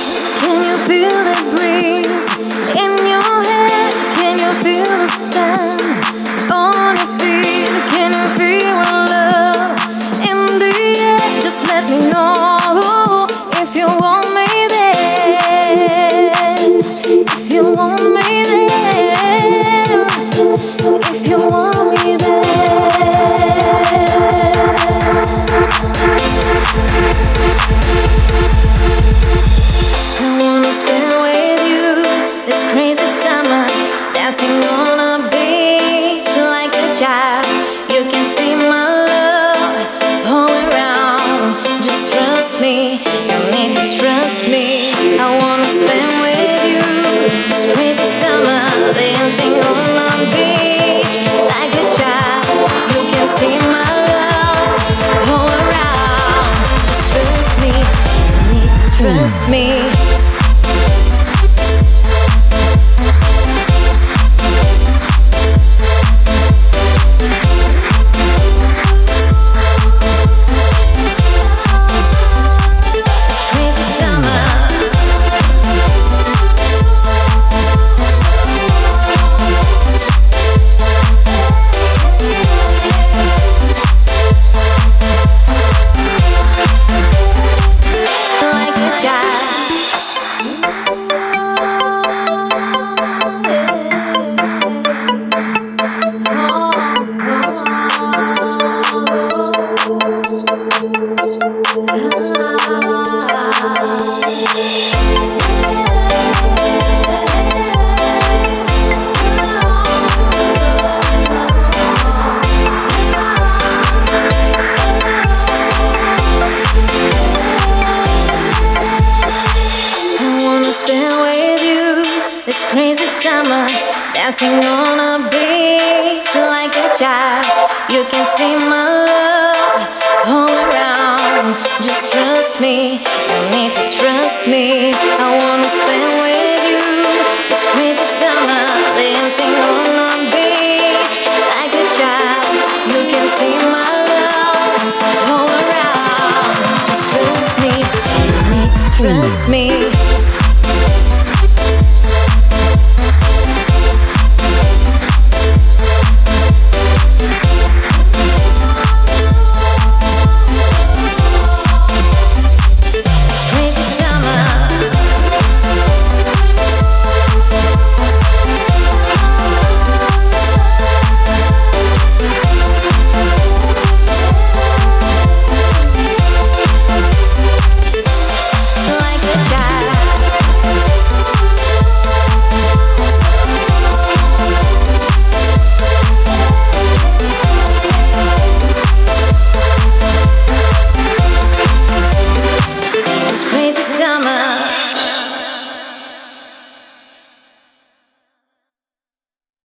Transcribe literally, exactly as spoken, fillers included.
Can you feel the breeze in your head? Can you feel the sun on your feet? Can you feel love in the air? Just let me know if you want me there. If you want me there. If you want me there. I wanna spend with you this crazy summer, dancing on a beach like a child. You can see my love all around. Just trust me, you need to trust me. I wanna spend with you this crazy summer, dancing on a beach like a child. You can see my love all around. Just trust me, you need to trust me. This crazy summer, dancing on a beach like a child. You can see my love all around. Just trust me, you need to trust me. I wanna spend with you this crazy summer, dancing on a beach like a child. You can see my love all around. Just trust me, you need to trust me.